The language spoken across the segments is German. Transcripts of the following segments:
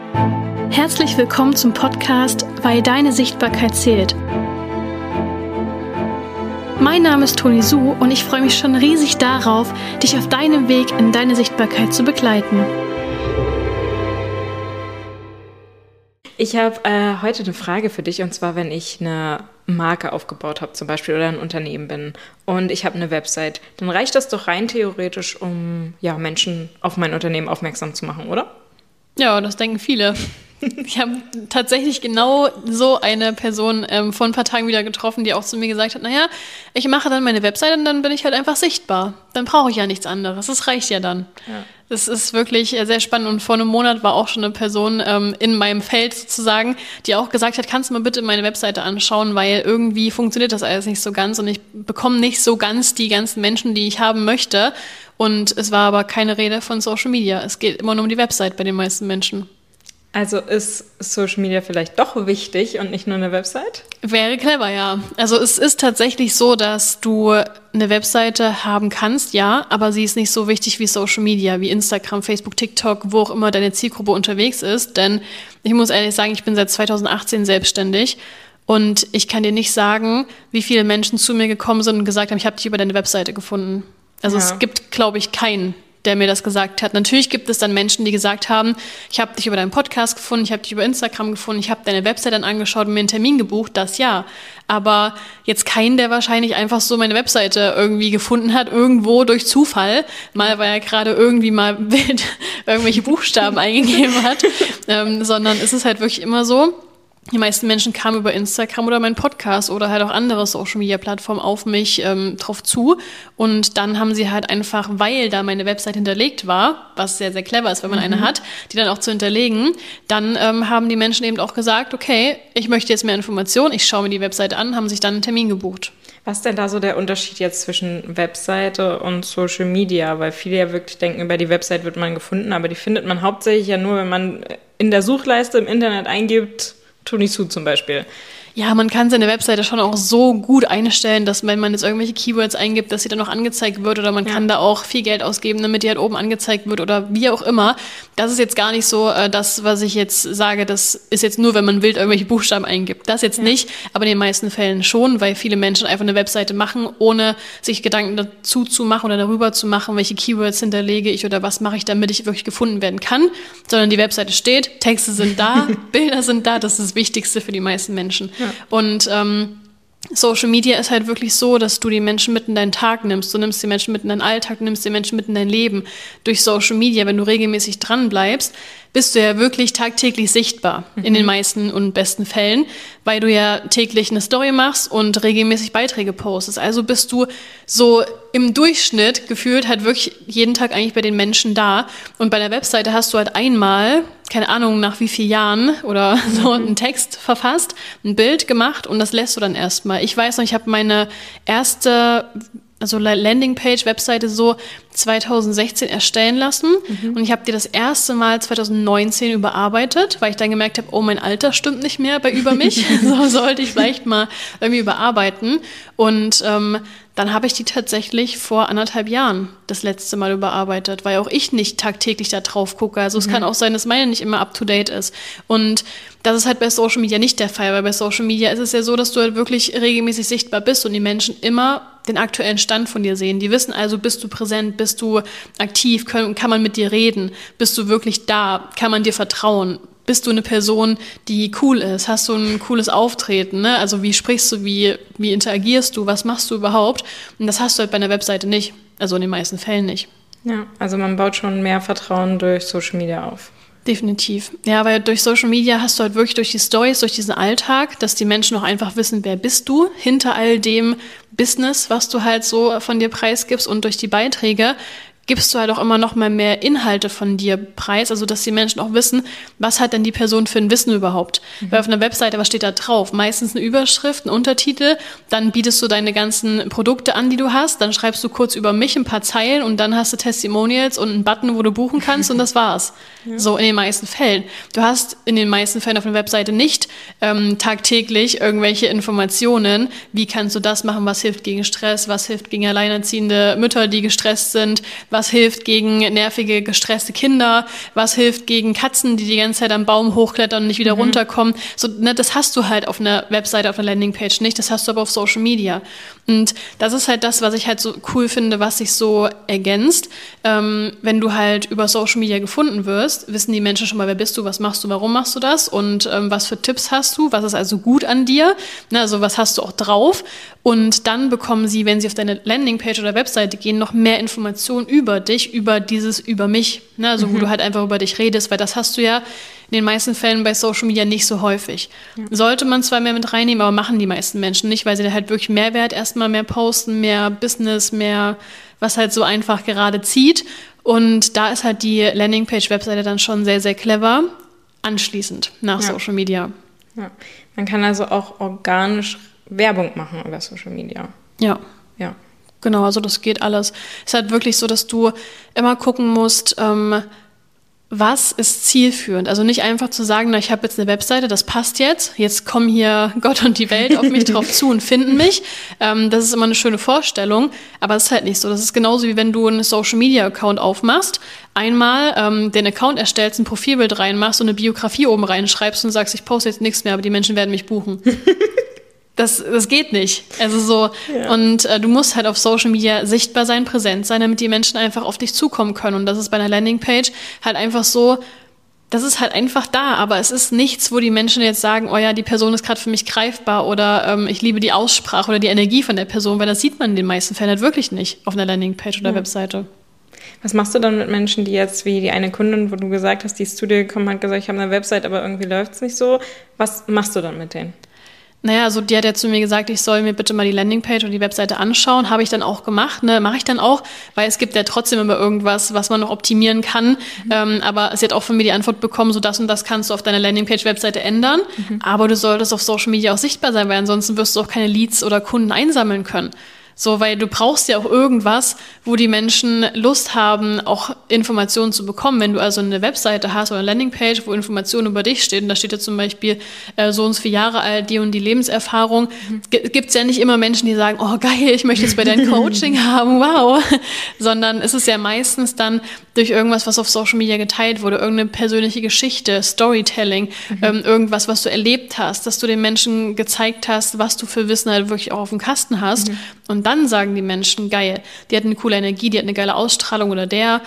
Herzlich willkommen zum Podcast Weil deine Sichtbarkeit zählt. Mein Name ist Toni Su und ich freue mich schon riesig darauf, dich auf deinem Weg in deine Sichtbarkeit zu begleiten. Ich habe heute eine Frage für dich, und zwar, wenn ich eine Marke aufgebaut habe zum Beispiel oder ein Unternehmen bin und ich habe eine Website, dann reicht das doch rein theoretisch, um Menschen auf mein Unternehmen aufmerksam zu machen, oder? Ja, das denken viele. Ich habe tatsächlich genau so eine Person vor ein paar Tagen wieder getroffen, die auch zu mir gesagt hat, naja, ich mache dann meine Website und dann bin ich halt einfach sichtbar. Dann brauche ich ja nichts anderes. Das reicht ja dann. Ja. Das ist wirklich sehr spannend. Und vor einem Monat war auch schon eine Person in meinem Feld sozusagen, die auch gesagt hat, kannst du mal bitte meine Webseite anschauen, weil irgendwie funktioniert das alles nicht so ganz und ich bekomme nicht so ganz die ganzen Menschen, die ich haben möchte. Und es war aber keine Rede von Social Media. Es geht immer nur um die Website bei den meisten Menschen. Also ist Social Media vielleicht doch wichtig und nicht nur eine Website? Wäre clever, ja. Also es ist tatsächlich so, dass du eine Webseite haben kannst, ja, aber sie ist nicht so wichtig wie Social Media, wie Instagram, Facebook, TikTok, wo auch immer deine Zielgruppe unterwegs ist. Denn ich muss ehrlich sagen, ich bin seit 2018 selbstständig und ich kann dir nicht sagen, wie viele Menschen zu mir gekommen sind und gesagt haben, ich habe dich über deine Webseite gefunden. Also es gibt, glaube ich, keinen, der mir das gesagt hat. Natürlich gibt es dann Menschen, die gesagt haben, ich habe dich über deinen Podcast gefunden, ich habe dich über Instagram gefunden, ich habe deine Website dann angeschaut und mir einen Termin gebucht, das ja. Aber jetzt keinen, der wahrscheinlich einfach so meine Webseite irgendwie gefunden hat, irgendwo durch Zufall, mal weil er gerade irgendwie mal wild irgendwelche Buchstaben eingegeben hat, sondern es ist halt wirklich immer so, die meisten Menschen kamen über Instagram oder meinen Podcast oder halt auch andere Social-Media-Plattformen auf mich drauf zu. Und dann haben sie halt einfach, weil da meine Website hinterlegt war, was sehr, sehr clever ist, wenn man eine hat, die dann auch zu hinterlegen, dann haben die Menschen eben auch gesagt, okay, ich möchte jetzt mehr Informationen, ich schaue mir die Website an, haben sich dann einen Termin gebucht. Was ist denn da so der Unterschied jetzt zwischen Webseite und Social Media? Weil viele ja wirklich denken, über die Website wird man gefunden, aber die findet man hauptsächlich ja nur, wenn man in der Suchleiste im Internet eingibt, Toni Su zum Beispiel. Ja, man kann seine Webseite schon auch so gut einstellen, dass wenn man jetzt irgendwelche Keywords eingibt, dass sie dann noch angezeigt wird oder man kann da auch viel Geld ausgeben, damit die halt oben angezeigt wird oder wie auch immer. Das ist jetzt gar nicht so das, was ich jetzt sage, das ist jetzt nur, wenn man wild irgendwelche Buchstaben eingibt. Das jetzt nicht, aber in den meisten Fällen schon, weil viele Menschen einfach eine Webseite machen, ohne sich Gedanken dazu zu machen oder darüber zu machen, welche Keywords hinterlege ich oder was mache ich, damit ich wirklich gefunden werden kann, sondern die Webseite steht, Texte sind da, Bilder sind da, das ist das Wichtigste für die meisten Menschen. Ja. Und Social Media ist halt wirklich so, dass du die Menschen mit in deinen Tag nimmst. Du nimmst die Menschen mit in deinen Alltag, du nimmst die Menschen mit in dein Leben. Durch Social Media, wenn du regelmäßig dran bleibst, bist du ja wirklich tagtäglich sichtbar in den meisten und besten Fällen, weil du ja täglich eine Story machst und regelmäßig Beiträge postest. Also bist du so im Durchschnitt gefühlt halt wirklich jeden Tag eigentlich bei den Menschen da. Und bei der Webseite hast du halt einmal, keine Ahnung nach wie vielen Jahren oder so, einen Text verfasst, ein Bild gemacht und das lässt du dann erstmal. Ich weiß noch, ich habe meine erste Landingpage, Webseite so 2016 erstellen lassen und ich habe die das erste Mal 2019 überarbeitet, weil ich dann gemerkt habe, oh, mein Alter stimmt nicht mehr über mich, so sollte ich vielleicht mal irgendwie überarbeiten und dann habe ich die tatsächlich vor 1,5 Jahren das letzte Mal überarbeitet, weil auch ich nicht tagtäglich da drauf gucke. Also es kann auch sein, dass meine nicht immer up-to-date ist. Und das ist halt bei Social Media nicht der Fall, weil bei Social Media ist es ja so, dass du halt wirklich regelmäßig sichtbar bist und die Menschen immer den aktuellen Stand von dir sehen. Die wissen also, bist du präsent, bist du aktiv, kann man mit dir reden, bist du wirklich da, kann man dir vertrauen. Bist du eine Person, die cool ist? Hast du ein cooles Auftreten? Ne? Also wie sprichst du, wie interagierst du, was machst du überhaupt? Und das hast du halt bei einer Webseite nicht, also in den meisten Fällen nicht. Ja, also man baut schon mehr Vertrauen durch Social Media auf. Definitiv. Ja, weil durch Social Media hast du halt wirklich durch die Stories, durch diesen Alltag, dass die Menschen auch einfach wissen, wer bist du hinter all dem Business, was du halt so von dir preisgibst und durch die Beiträge gibst du halt auch immer noch mal mehr Inhalte von dir preis, also dass die Menschen auch wissen, was hat denn die Person für ein Wissen überhaupt. Weil auf einer Webseite, was steht da drauf? Meistens eine Überschrift, ein Untertitel, dann bietest du deine ganzen Produkte an, die du hast, dann schreibst du kurz über mich ein paar Zeilen und dann hast du Testimonials und einen Button, wo du buchen kannst und das war's. Ja. So in den meisten Fällen. Du hast in den meisten Fällen auf einer Webseite nicht tagtäglich irgendwelche Informationen, wie kannst du das machen, was hilft gegen Stress, was hilft gegen alleinerziehende Mütter, die gestresst sind, was hilft gegen nervige, gestresste Kinder, was hilft gegen Katzen, die die ganze Zeit am Baum hochklettern und nicht wieder runterkommen. So, ne, das hast du halt auf einer Webseite, auf einer Landingpage nicht, das hast du aber auf Social Media. Und das ist halt das, was ich halt so cool finde, was sich so ergänzt. Wenn du halt über Social Media gefunden wirst, wissen die Menschen schon mal, wer bist du, was machst du, warum machst du das und was für Tipps hast du, was ist also gut an dir, ne, also was hast du auch drauf. Und dann bekommen sie, wenn sie auf deine Landingpage oder Webseite gehen, noch mehr Informationen über dich, über mich, ne, also wo du halt einfach über dich redest, weil das hast du ja in den meisten Fällen bei Social Media nicht so häufig. Ja. Sollte man zwar mehr mit reinnehmen, aber machen die meisten Menschen nicht, weil sie da halt wirklich Mehrwert erstmal mehr posten, mehr Business, mehr, was halt so einfach gerade zieht. Und da ist halt die Landingpage-Webseite dann schon sehr, sehr clever anschließend nach Social Media. Ja. Man kann also auch organisch Werbung machen über Social Media. Ja. Ja. Genau, also das geht alles. Es ist halt wirklich so, dass du immer gucken musst, was ist zielführend? Also nicht einfach zu sagen, na, ich habe jetzt eine Webseite, das passt jetzt kommen hier Gott und die Welt auf mich drauf zu und finden mich. Das ist immer eine schöne Vorstellung, aber es ist halt nicht so. Das ist genauso, wie wenn du einen Social-Media-Account aufmachst, einmal den Account erstellst, ein Profilbild reinmachst und eine Biografie oben reinschreibst und sagst, ich poste jetzt nichts mehr, aber die Menschen werden mich buchen. Das geht nicht. Also so, ja. Und du musst halt auf Social Media sichtbar sein, präsent sein, damit die Menschen einfach auf dich zukommen können. Und das ist bei einer Landingpage halt einfach so, das ist halt einfach da, aber es ist nichts, wo die Menschen jetzt sagen, oh ja, die Person ist gerade für mich greifbar oder ich liebe die Aussprache oder die Energie von der Person, weil das sieht man in den meisten Fällen halt wirklich nicht auf einer Landingpage oder Webseite. Was machst du dann mit Menschen, die jetzt, wie die eine Kundin, wo du gesagt hast, die ist zu dir gekommen, hat gesagt, ich habe eine Website, aber irgendwie läuft es nicht so. Was machst du dann mit denen? Naja, also die hat ja zu mir gesagt, ich soll mir bitte mal die Landingpage und die Webseite anschauen. Habe ich dann auch gemacht, ne? Mache ich dann auch, weil es gibt ja trotzdem immer irgendwas, was man noch optimieren kann. Aber sie hat auch von mir die Antwort bekommen, so das und das kannst du auf deiner Landingpage-Webseite ändern. Aber du solltest auf Social Media auch sichtbar sein, weil ansonsten wirst du auch keine Leads oder Kunden einsammeln können. So, weil du brauchst ja auch irgendwas, wo die Menschen Lust haben, auch Informationen zu bekommen. Wenn du also eine Webseite hast oder eine Landingpage, wo Informationen über dich stehen, und da steht ja zum Beispiel so und so viele Jahre alt, die und die Lebenserfahrung, gibt's ja nicht immer Menschen, die sagen, oh geil, ich möchte jetzt bei deinem Coaching haben, wow. Sondern es ist ja meistens dann durch irgendwas, was auf Social Media geteilt wurde, irgendeine persönliche Geschichte, Storytelling, irgendwas, was du erlebt hast, dass du den Menschen gezeigt hast, was du für Wissen halt wirklich auch auf dem Kasten hast. Und dann sagen die Menschen, geil, die hat eine coole Energie, die hat eine geile Ausstrahlung oder der.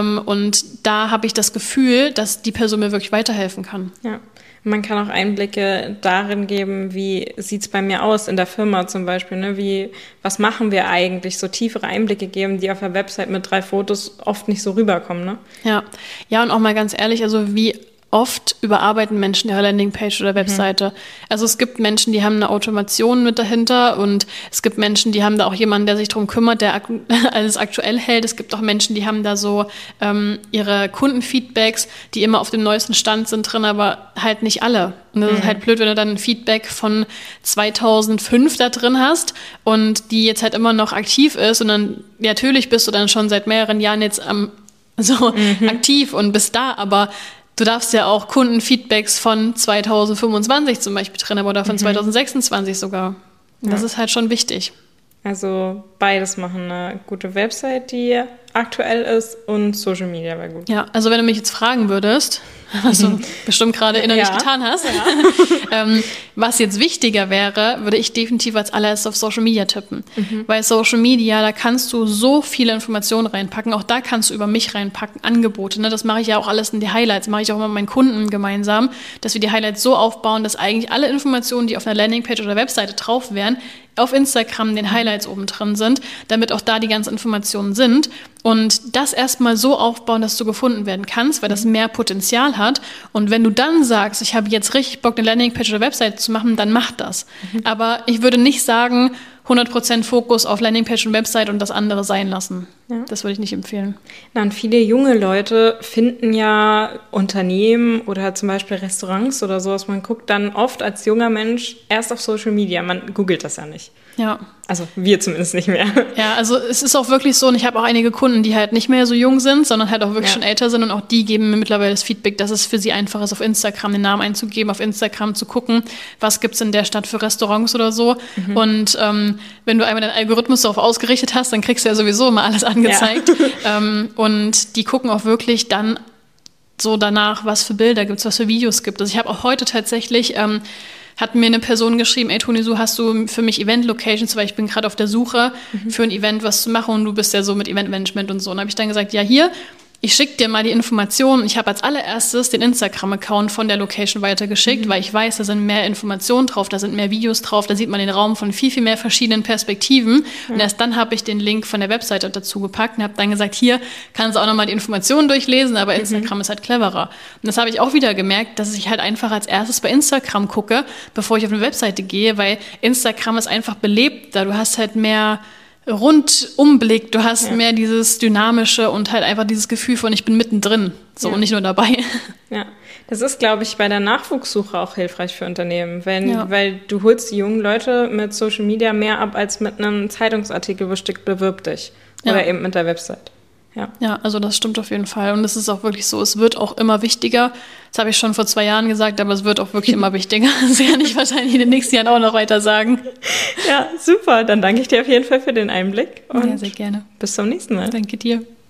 Und da habe ich das Gefühl, dass die Person mir wirklich weiterhelfen kann. Ja, man kann auch Einblicke darin geben, wie sieht es bei mir aus in der Firma zum Beispiel. Ne? Was machen wir eigentlich? So tiefere Einblicke geben, die auf der Website mit 3 Fotos oft nicht so rüberkommen. Ne? Ja, und auch mal ganz ehrlich, also wie oft überarbeiten Menschen ihre Landingpage oder Webseite. Also es gibt Menschen, die haben eine Automation mit dahinter und es gibt Menschen, die haben da auch jemanden, der sich drum kümmert, der alles aktuell hält. Es gibt auch Menschen, die haben da so ihre Kundenfeedbacks, die immer auf dem neuesten Stand sind drin, aber halt nicht alle. Und das ist halt blöd, wenn du dann ein Feedback von 2005 da drin hast und die jetzt halt immer noch aktiv ist und dann, natürlich bist du dann schon seit mehreren Jahren jetzt aktiv und bist da, aber du darfst ja auch Kundenfeedbacks von 2025 zum Beispiel drin haben oder von 2026 sogar. Das ist halt schon wichtig. Also beides machen, eine gute Website, die aktuell ist und Social Media wäre gut. Ja, also wenn du mich jetzt fragen würdest, was du bestimmt gerade innerlich getan hast, was jetzt wichtiger wäre, würde ich definitiv als allererstes auf Social Media tippen. Weil Social Media, da kannst du so viele Informationen reinpacken, auch da kannst du über mich reinpacken, Angebote, ne? Das mache ich ja auch alles in die Highlights, mache ich auch immer mit meinen Kunden gemeinsam, dass wir die Highlights so aufbauen, dass eigentlich alle Informationen, die auf einer Landingpage oder Webseite drauf wären, auf Instagram in den Highlights oben drin sind, damit auch da die ganzen Informationen sind und das erstmal so aufbauen, dass du gefunden werden kannst, weil das mehr Potenzial hat und wenn du dann sagst, ich habe jetzt richtig Bock, eine Landingpage oder Webseite zu machen, dann mach das. Aber ich würde nicht sagen, 100% Fokus auf Landingpage und Website und das andere sein lassen. Ja. Das würde ich nicht empfehlen. Na, und viele junge Leute finden ja Unternehmen oder zum Beispiel Restaurants oder sowas. Man guckt dann oft als junger Mensch erst auf Social Media. Man googelt das ja nicht. Ja. Also wir zumindest nicht mehr. Ja, also es ist auch wirklich so, und ich habe auch einige Kunden, die halt nicht mehr so jung sind, sondern halt auch wirklich schon älter sind und auch die geben mir mittlerweile das Feedback, dass es für sie einfach ist, auf Instagram den Namen einzugeben, auf Instagram zu gucken, was gibt's in der Stadt für Restaurants oder so. Und wenn du einmal deinen Algorithmus darauf ausgerichtet hast, dann kriegst du ja sowieso immer alles angezeigt. angezeigt. Und die gucken auch wirklich dann so danach, was für Bilder gibt es, was für Videos gibt es. Also ich habe auch heute tatsächlich, hat mir eine Person geschrieben, ey Toni, so hast du für mich Event-Locations, weil ich bin gerade auf der Suche für ein Event, was zu machen und du bist ja so mit Eventmanagement und so. Und habe ich dann gesagt, ja hier, ich schicke dir mal die Informationen. Ich habe als allererstes den Instagram-Account von der Location weitergeschickt, weil ich weiß, da sind mehr Informationen drauf, da sind mehr Videos drauf, da sieht man den Raum von viel, viel mehr verschiedenen Perspektiven. Und erst dann habe ich den Link von der Webseite dazu gepackt und habe dann gesagt, hier kannst du auch nochmal die Informationen durchlesen, aber Instagram ist halt cleverer. Und das habe ich auch wieder gemerkt, dass ich halt einfach als erstes bei Instagram gucke, bevor ich auf eine Webseite gehe, weil Instagram ist einfach belebter. Du hast halt mehr Rundumblick, du hast mehr dieses Dynamische und halt einfach dieses Gefühl von, ich bin mittendrin, so und nicht nur dabei. Ja, das ist, glaube ich, bei der Nachwuchssuche auch hilfreich für Unternehmen, weil du holst die jungen Leute mit Social Media mehr ab als mit einem Zeitungsartikel, wo steht, bewirb dich. Oder eben mit der Website. Ja, also das stimmt auf jeden Fall. Und es ist auch wirklich so, es wird auch immer wichtiger. Das habe ich schon vor 2 Jahren gesagt, aber es wird auch wirklich immer wichtiger. Das kann ich wahrscheinlich in den nächsten Jahren auch noch weiter sagen. Ja, super. Dann danke ich dir auf jeden Fall für den Einblick. Und ja, sehr gerne. Bis zum nächsten Mal. Danke dir.